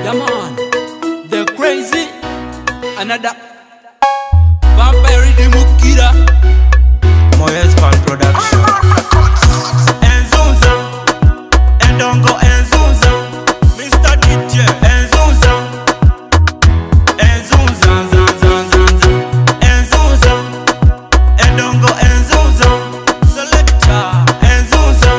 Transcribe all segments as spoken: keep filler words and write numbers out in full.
Yeah man, they're crazy. Another Vampire the Mukira Moyes Pan Production. Enzunza Endongo Enzunza Mister D J Enzunza Enzunza Zanzanza Enzunza Endongo Enzunza Selector Enzunza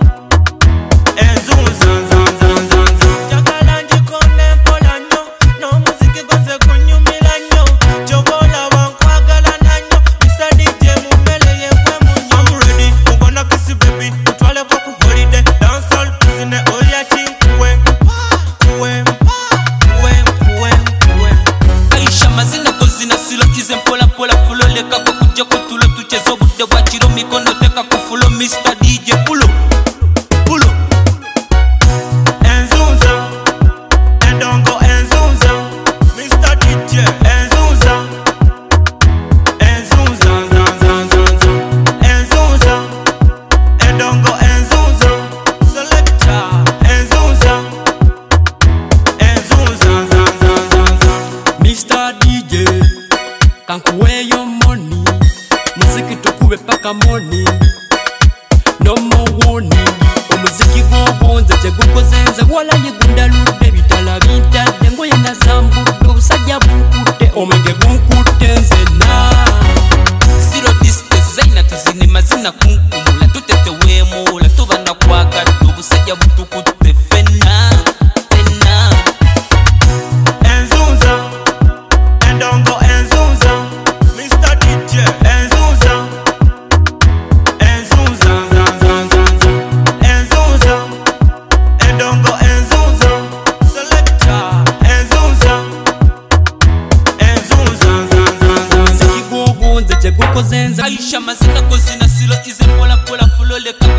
Enzunza Zanzanza Chakala njikone mpola nyo no muziki gonze kunyumila nyo chobola wankwagala nanyo Mister D J mumele yekwe munyo I'm ready mubona kisi baby utwale kwa ku holiday dance all pisine olia chinkwe kuwe kuwe kuwe kuwe Aisha mazina kozina silo ize mpola pola fulo leka kwa kuja kutulo tuchezo bude wachiro mikono teka kufulo Mister D J pulo pulo Enzunza Endongo Enzunza Mister D J Enzunza Enzunza Zanzanza Enzunza Endongo Enzunza Selector Enzunza Enzunza Zanzanza Mister D J kankuwe your money muziki tukube paka morning no more warning omuziki gwobonze tegukozenze wala yegunda ludde bitala bintadde ngoye nazambudde obusajja bunkutte omwenge gunkutte nzenna zero distance zaina tuzine mazina kunkumula tuteteweemuula tuba nakwagadde obusajja butukutte fenna fenna Enzunza Endongo Enzunza Mister D J Enzunza Enzunza Zanzanza Enzunza Endongo Enzunza Selector Enzunza Enzunza Zanzanza muziki gwobonze tegukozenze Aisha mazina gozina silo ize mpola pola fulo leka